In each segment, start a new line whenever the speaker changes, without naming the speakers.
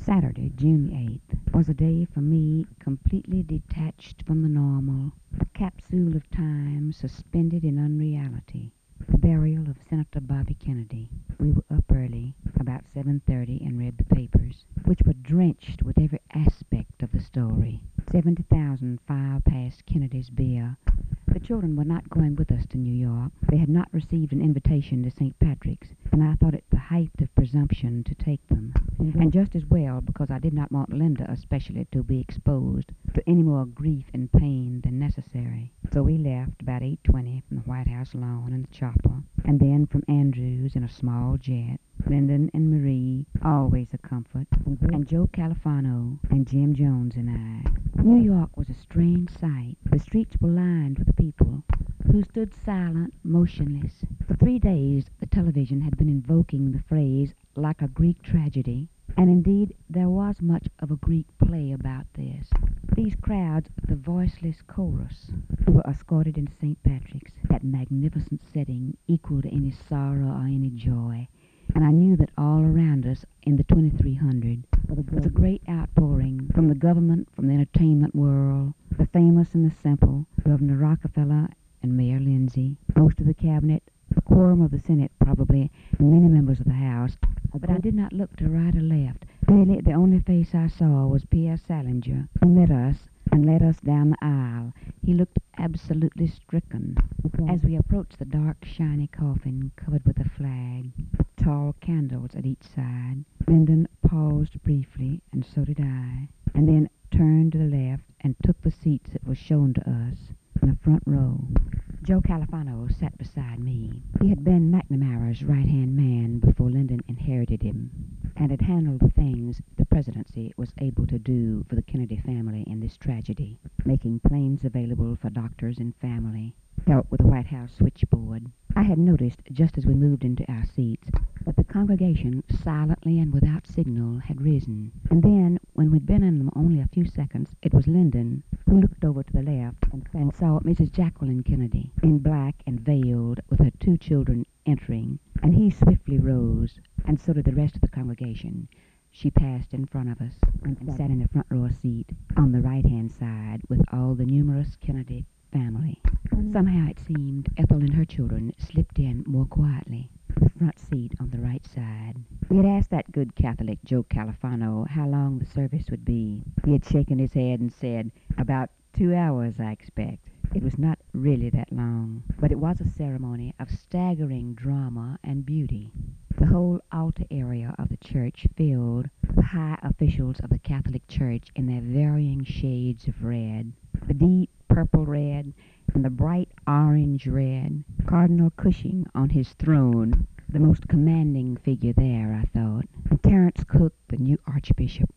Saturday, June the 8th, was a day for me completely detached from the normal, a capsule of time suspended in unreality. The burial of Senator Bobby Kennedy. We were up early, about 7:30, and read the papers, which were drenched with every aspect of the story. 70,000 filed past Kennedy's bier. The children were not going with us to New York. They had not received an invitation to St. Patrick's, and I thought it the height of presumption to take them. And just as well, because I did not want Linda especially to be exposed to any more grief and pain than necessary. So we left about 8:20 from the White House lawn in the chopper, and then from Andrews in a small jet. Lyndon and Marie, always a comfort, and Joe Califano, and Jim Jones and I. New York was a strange sight. The streets were lined with people who stood silent, motionless. For 3 days the television had been invoking the phrase, like a Greek tragedy, and indeed there was much of a Greek play about this. These crowds, the voiceless chorus, who were escorted into St. Patrick's, that magnificent setting equal to any sorrow or any joy. And I knew that all around us in the 2300 was a great outpouring from the government, from the entertainment world, the famous and the simple, Governor Rockefeller and Mayor Lindsay, most of the cabinet, a quorum of the Senate probably, and many members of the House. But I did not look to right or left. Really, the only face I saw was Pierre Salinger, who met us and led us down the aisle. He looked absolutely stricken. As we approached the dark, shiny coffin covered with a flag, with tall candles at each side, Lyndon paused briefly, and so did I, and then turned to the left and took the seats that were shown to us in the front row. Joe Califano sat beside me. He had been McNamara's right-hand man before Lyndon inherited him, and had handled the things the presidency was able to do for the Kennedy family in this tragedy, making planes available for doctors and family, help with the White House switchboard. I had noticed, just as we moved into our seats, that the congregation, silently and without signal, had risen. And then, when we'd been in them only a few seconds, it was Lyndon who looked over to the left and saw Mrs. Jacqueline Kennedy, in black and veiled, with her 2 children entering, and he swiftly rose, and so did the rest of the congregation. She passed in front of us and sat in the front row seat on the right-hand side with all the numerous Kennedy family. Somehow it seemed Ethel and her children slipped in more quietly, the front seat on the right side. We had asked that good Catholic, Joe Califano, how long the service would be. He had shaken his head and said, "About 2 hours, I expect." It was not really that long, but it was a ceremony of staggering drama and beauty. The whole altar area of the church filled with high officials of the Catholic Church in their varying shades of red, the deep purple red and the bright orange red. Cardinal Cushing on his throne, the most commanding figure there, I thought, and Terence Cook, the new Archbishop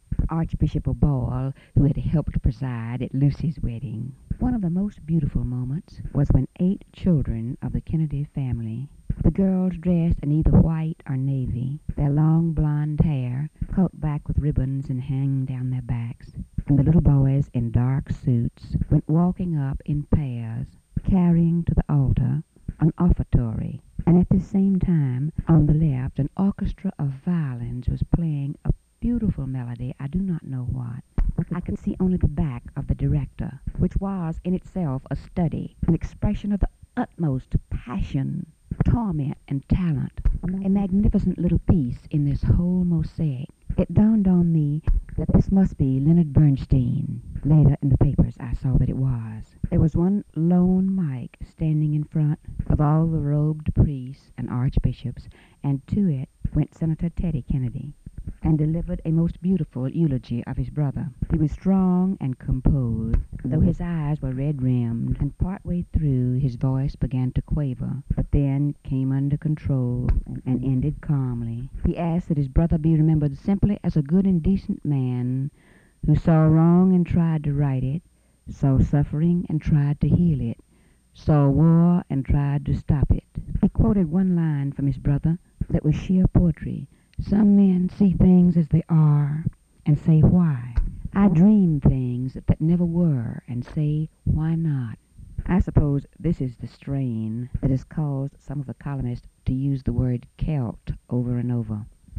of Ball, who had helped preside at Lucy's wedding. One of the most beautiful moments was when 8 children of the Kennedy family, the girls dressed in either white or navy, their long blonde hair caught back with ribbons and hanging down their backs, and the little boys in dark suits went walking up in pairs, carrying to the altar an offertory. And at the same time, on the left, an orchestra of violins was playing a beautiful melody, I do not know what. I could see only the back of the director, which was in itself a study, an expression of the utmost passion, torment, and talent, a magnificent little piece in this whole mosaic. It dawned on me that this must be Leonard Bernstein. Later in the papers I saw that it was. There was one lone mic standing in front of all the robed priests and archbishops, and to it went Senator Teddy Kennedy, and delivered a most beautiful eulogy of his brother. He was strong and composed, though his eyes were red-rimmed, and partway through his voice began to quaver, but then came under control and ended calmly. He asked that his brother be remembered simply as a good and decent man who saw wrong and tried to right it, saw suffering and tried to heal it, saw war and tried to stop it. He quoted one line from his brother that was sheer poetry. "Some men see things as they are and say why. I dream things that never were and say why not." I suppose this is the strain that has caused some of the columnists to use the word Celt over and over.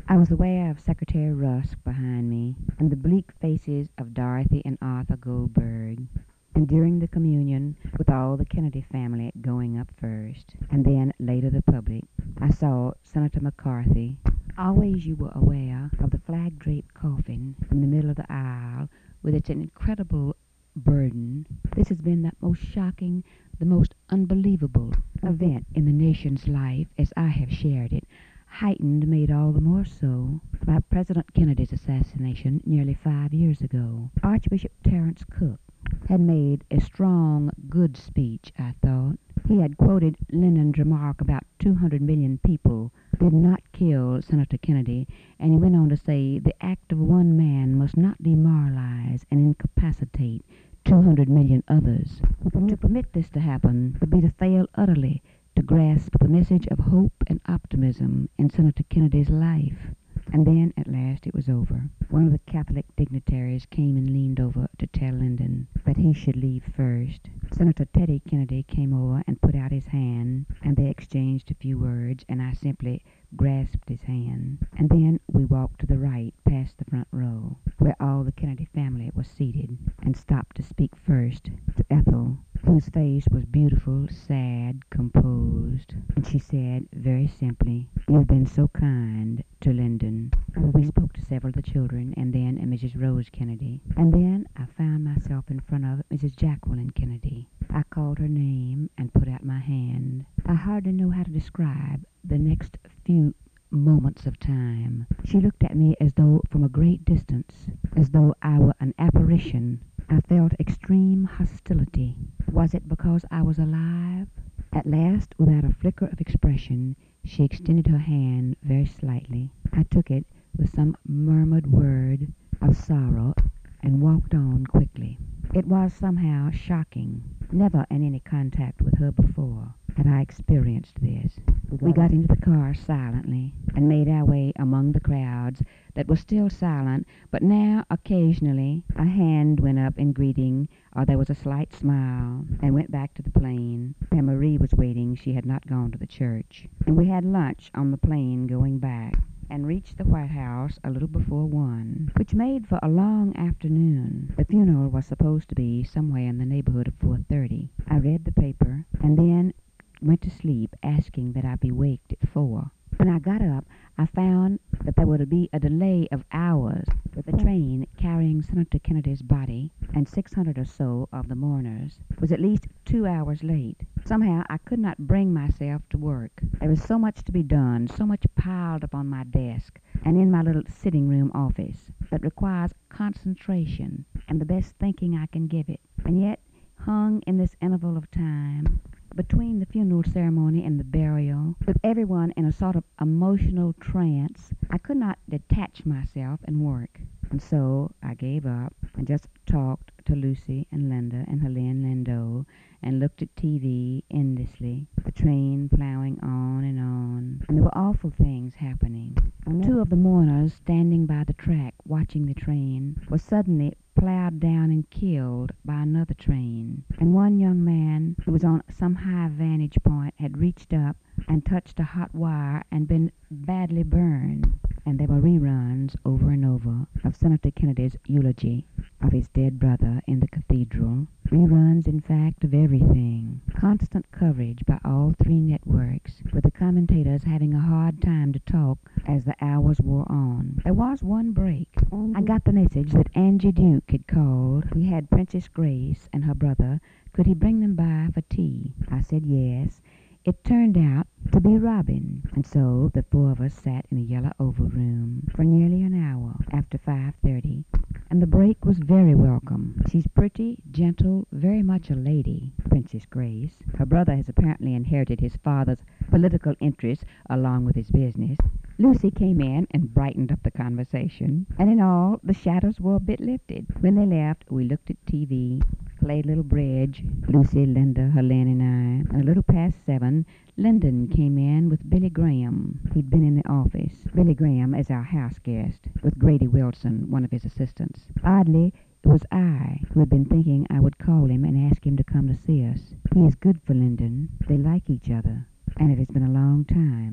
I was aware of Secretary Rusk behind me and the bleak faces of Dorothy and Arthur Goldberg. And during the communion, with all the Kennedy family going up first, and then later the public, I saw Senator McCarthy. Always you were aware of the flag-draped coffin in the middle of the aisle with its incredible burden. This has been the most shocking, the most unbelievable event in the nation's life as I have shared it, heightened, made all the more so by President Kennedy's assassination nearly 5 years ago. Archbishop Terence Cook had made a strong, good speech, I thought. He had quoted Lyndon's remark about 200 million people did not kill Senator Kennedy, and he went on to say the act of one man must not demoralize and incapacitate 200 million others. To permit this to happen would be to fail utterly to grasp the message of hope and optimism in Senator Kennedy's life. And then, at last, it was over. One of the Catholic dignitaries came and leaned over to tell Lyndon that he should leave first. Senator Teddy Kennedy came over and put out his hand, and they exchanged a few words, and I simply grasped his hand. And then we walked to the right, past the front row, where all the Kennedy family was seated, and stopped to speak first to Ethel, whose face was beautiful, sad, composed. And she said, very simply, "You've been so kind to Lyndon." We spoke to several of the children, and then Mrs. Rose Kennedy. And then I found myself in front of Mrs. Jacqueline Kennedy. I called her name and put out my hand. I hardly know how to describe the next few moments of time. She looked at me as though from a great distance, as though I were an apparition. I felt extreme hostility. Was it because I was alive? At last, without a flicker of expression, she extended her hand very slightly. I took it with some murmured word of sorrow and walked on quickly. It was somehow shocking. Never in any contact with her before had I experienced this. We got into the car silently and made our way among the crowds that were still silent, but now occasionally a hand went up in greeting or there was a slight smile, and went back to the plane where Marie was waiting. She had not gone to the church. And we had lunch on the plane going back, and reached the White House a little before 1, which made for a long afternoon. The funeral was supposed to be somewhere in the neighborhood of 4:30. I read the paper, and then went to sleep, asking that I be waked at 4. When I got up, I found that there would be a delay of hours, with the train carrying Senator Kennedy's body and 600 or so of the mourners was at least 2 hours late. Somehow I could not bring myself to work. There was so much to be done, so much piled up on my desk and in my little sitting room office that requires concentration and the best thinking I can give it. And yet, hung in this interval of time between the funeral ceremony and the burial, with everyone in a sort of emotional trance, I could not detach myself and work. And so I gave up and just talked to Lucy and Linda and Helene Lindo and looked at TV endlessly, the train plowing on. And there were awful things happening. 2 of the mourners standing by the track watching the train were suddenly plowed down and killed by another train. And one young man who was on some high vantage point had reached up and touched a hot wire and been badly burned. And there were reruns over and over of Senator Kennedy's eulogy of his dead brother in the cathedral. Reruns, in fact, of everything. Constant coverage by all 3 networks, with the commentators having a hard time to talk as the hours wore on. There was one break. I got the message that Angie Duke had called. He had Princess Grace and her brother. Could he bring them by for tea? I said yes. It turned out to be Robin, and so the 4 of us sat in the yellow oval room for nearly an hour after 5:30, and the break was very welcome. She's pretty, gentle, very much a lady, Princess Grace. Her brother has apparently inherited his father's political interests along with his business. Lucy came in and brightened up the conversation, and in all, the shadows were a bit lifted. When they left, we looked at TV, played a little bridge, Lucy, Linda, Helene, and I. And a little past 7, Lyndon came in with Billy Graham. He'd been in the office. Billy Graham is our house guest, with Grady Wilson, one of his assistants. Oddly, it was I who had been thinking I would call him and ask him to come to see us. He is good for Lyndon. They like each other, and it has been a long time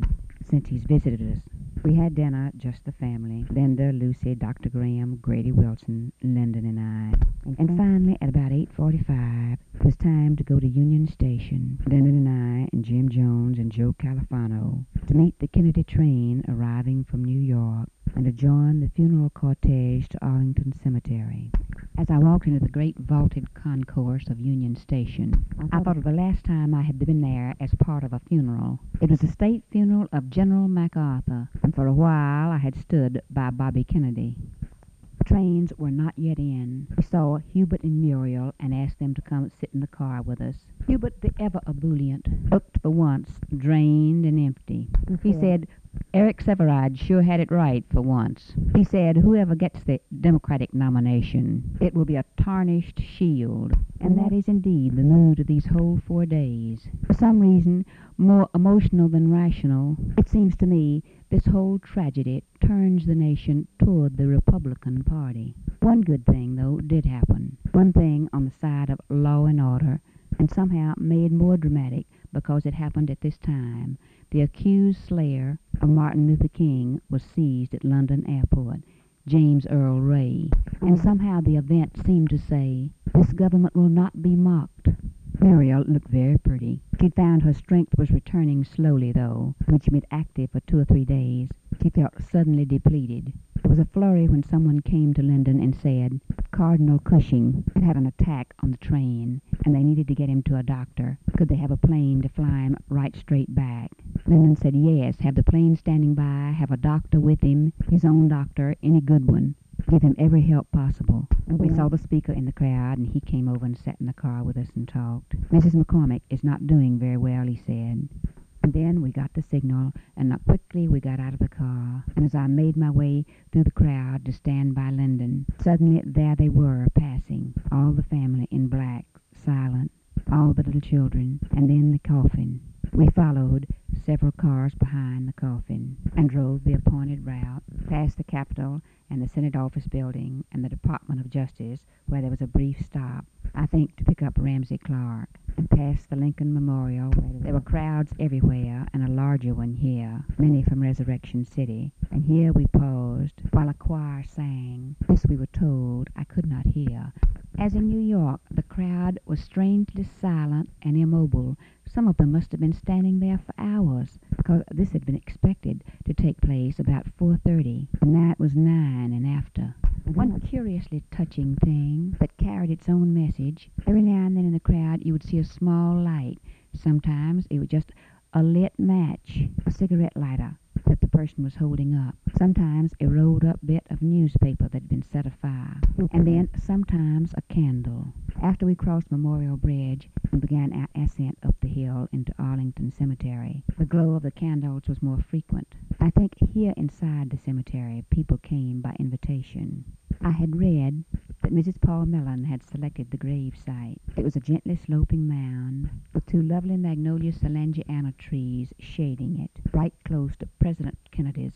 since he's visited us. We had dinner, just the family. Linda, Lucy, Dr. Graham, Grady Wilson, Lyndon, and I. And finally, at about 8:45, it was time to go to Union Station. Lyndon and I and Jim Jones and Joe Califano to meet the Kennedy train arriving from New York and to join the funeral cortege to Arlington Cemetery. As I walked into the great vaulted concourse of Union Station, I thought of the last time I had been there as part of a funeral. It was the state funeral of General MacArthur, and for a while I had stood by Bobby Kennedy. The trains were not yet in. We saw Hubert and Muriel and asked them to come sit in the car with us. Hubert, the ever ebullient, looked for once drained and empty. He said, Eric Sevareid sure had it right for once. He said, whoever gets the Democratic nomination, it will be a tarnished shield. And that is indeed the mood of these whole 4 days. For some reason, more emotional than rational, it seems to me this whole tragedy turns the nation toward the Republican Party. One good thing, though, did happen. One thing on the side of law and order, and somehow made more dramatic because it happened at this time. The accused slayer of Martin Luther King was seized at London Airport, James Earl Ray, and somehow the event seemed to say, this government will not be mocked. Muriel looked very pretty. She'd found her strength was returning slowly, though. When she'd been active for 2 or 3 days, she felt suddenly depleted. There was a flurry when someone came to Lyndon and said Cardinal Cushing had had an attack on the train, and they needed to get him to a doctor. Could they have a plane to fly him right straight back? Lyndon said yes, have the plane standing by, have a doctor with him, his own doctor, any good one. Give him every help possible. We saw the speaker in the crowd, and he came over and sat in the car with us and talked. Mrs. McCormick is not doing very well, he said. And then we got the signal, and quickly we got out of the car. And as I made my way through the crowd to stand by Lyndon, suddenly there they were, passing, all the family in black, silent, all the little children, and then the coffin. We followed, several cars behind the coffin, and drove the appointed route, past the Capitol and the Senate Office Building and the Department of Justice, where there was a brief stop, I think to pick up Ramsey Clark, and past the Lincoln Memorial. There were crowds everywhere, and a larger one here, many from Resurrection City. And here we paused, while a choir sang. This we were told I could not hear. As in New York, the crowd was strangely silent and immobile. Some of them must have been standing there for hours, because this had been expected to take place about 4:30. The night was 9 and after. One curiously touching thing that carried its own message. Every now and then in the crowd you would see a small light. Sometimes it was just a lit match, a cigarette lighter that the person was holding up. Sometimes a rolled up bit of newspaper that had been set afire. And then sometimes a candle. After we crossed Memorial Bridge and began our ascent up the hill into Arlington Cemetery, the glow of the candles was more frequent. I think here inside the cemetery people came by invitation. I had read that Mrs. Paul Mellon had selected the grave site. It was a gently sloping mound with 2 lovely magnolia salangiana trees shading it, right close to President Kennedy's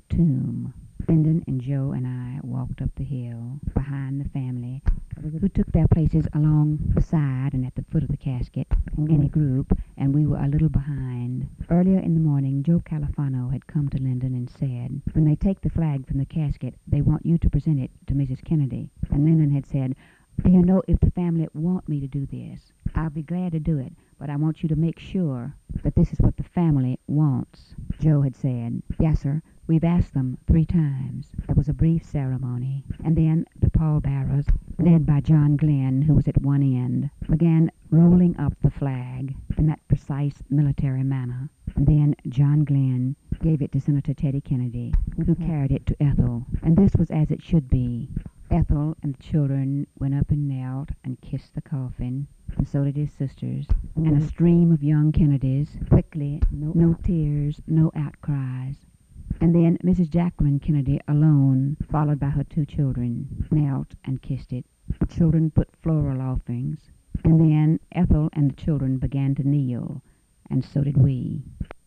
tomb. Lyndon and Joe and I walked up the hill behind the family, who took their places along the side and at the foot of the casket in a group, and we were a little behind. Earlier in the morning, Joe Califano had come to Lyndon and said, when they take the flag from the casket, they want you to present it to Mrs. Kennedy. And Lyndon had said, you know, if the family want me to do this, I'll be glad to do it, but I want you to make sure that this is what the family wants. Joe had said, yes, sir. We've asked them 3 times. There was a brief ceremony, and then the pallbearers, led by John Glenn, who was at one end, began rolling up the flag in that precise military manner. And then John Glenn gave it to Senator Teddy Kennedy, who carried it to Ethel. And this was as it should be. Ethel and the children went up and knelt and kissed the coffin, and so did his sisters, and a stream of young Kennedys, quickly, no tears, no outcries. And then Mrs. Jacqueline Kennedy alone, followed by her 2 children, knelt and kissed it. The children put floral offerings, and then Ethel and the children began to kneel, and so did we.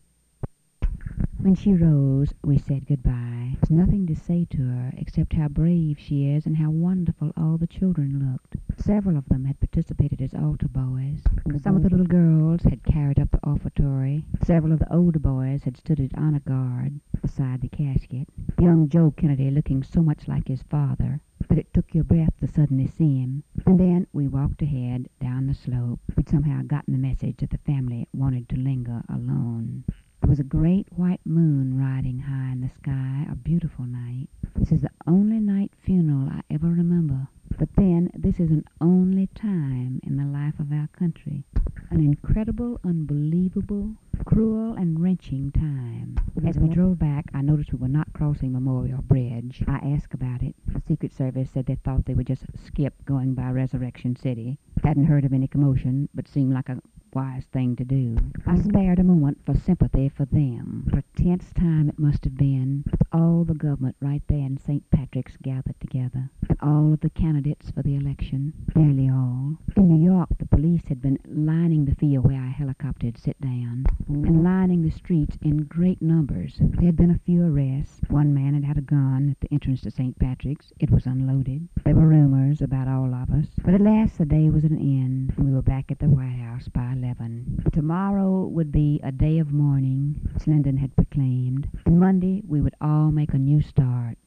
When she rose, we said goodbye. There's nothing to say to her except how brave she is and how wonderful all the children looked. Several of them had participated as altar boys. Some of the little girls had carried up the offertory. Several of the older boys had stood at honor guard beside the casket. Young Joe Kennedy looking so much like his father that it took your breath to suddenly see him. And then we walked ahead down the slope. We'd somehow gotten the message that the family wanted to linger alone. There was a great white moon riding high in the sky, a beautiful night. This is the only night funeral I ever remember. But then, this is an only time in the life of our country. An incredible, unbelievable, cruel, and wrenching time. As we drove back, I noticed we were not crossing Memorial Bridge. I asked about it. The Secret Service said they thought they would just skip going by Resurrection City. Hadn't heard of any commotion, but seemed like a wise thing to do. I spared a moment for sympathy for them. What a tense time it must have been, with all the government right there in St. Patrick's gathered together, and all of the candidates for the election, nearly all. In New York, the police had been lining the field where our helicopter had sit down, and lining the streets in great numbers. There had been a few arrests. One man had had a gun at the entrance to St. Patrick's. It was unloaded. There were rumors about all of us. But at last the day was at an end, and we were back at the White House by 11. Tomorrow would be a day of mourning, as Lyndon had proclaimed, and Monday we would all make a new start.